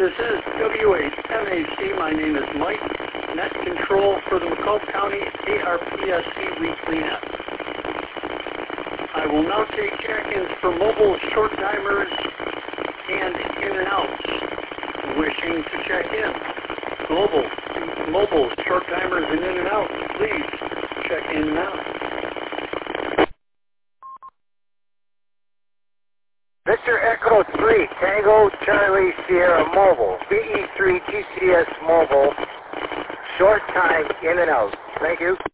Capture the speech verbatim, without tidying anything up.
This is W H M A C. My name is Mike, Net Control for the Macomb County A R P S C Weekly Net. I will now take check-ins for mobile short timers and in and outs. Wishing to check in. Global, mobile short timers and in and outs, please check in now. Victor Echo three, Tango Charlie Sierra Mobile, B E three T C S Mobile, short time in and out. Thank you.